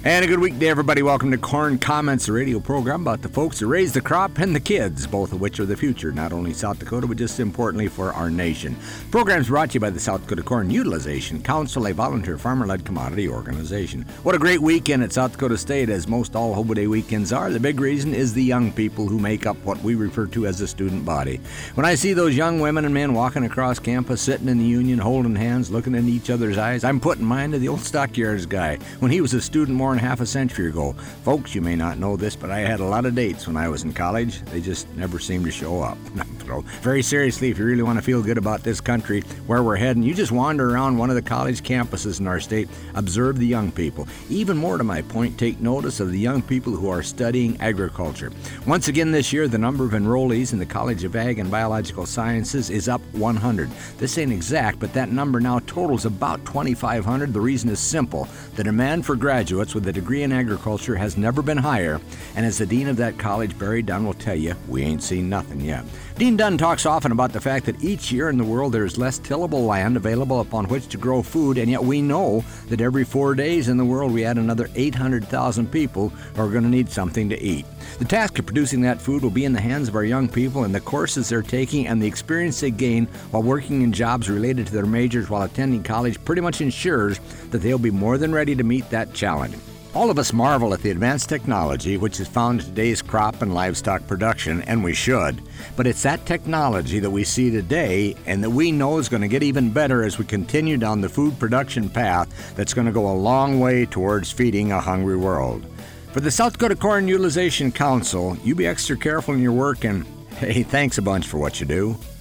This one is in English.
And a good weekday, everybody. Welcome to Corn Comments, a radio program about the folks who raise the crop and the kids, both of which are the future, not only South Dakota, but just importantly for our nation. Programs brought to you by the South Dakota Corn Utilization Council, a volunteer farmer-led commodity organization. What a great weekend at South Dakota State, as most all Hobo Day weekends are. The big reason is the young people who make up what we refer to as the student body. When I see those young women and men walking across campus, sitting in the union, holding hands, looking in each other's eyes, I'm putting mine to the old stockyards guy when he was a student more than half a century ago. Folks, you may not know this, but I had a lot of dates when I was in college. They just never seemed to show up. So, very seriously, if you really want to feel good about this country, where we're heading, you just wander around one of the college campuses in our state, observe the young people. Even more to my point, take notice of the young people who are studying agriculture. Once again this year, the number of enrollees in the College of Ag and Biological Sciences is up 100. This ain't exact, but that number now totals about 2,500. The reason is simple. The demand for graduates with a degree in agriculture has never been higher, and as the dean of that college, Barry Dunn, will tell you, we ain't seen nothing yet. Dean Dunn talks often about the fact that each year in the world there is less tillable land available upon which to grow food, and yet we know that every 4 days in the world we add another 800,000 people who are going to need something to eat. The task of producing that food will be in the hands of our young people, and the courses they're taking and the experience they gain while working in jobs related to their majors while attending college pretty much ensures that they'll be more than ready to meet that challenge. All of us marvel at the advanced technology which is found in today's crop and livestock production, and we should. But it's that technology that we see today and that we know is going to get even better as we continue down the food production path that's going to go a long way towards feeding a hungry world. For the South Dakota Corn Utilization Council, you be extra careful in your work, and hey, thanks a bunch for what you do.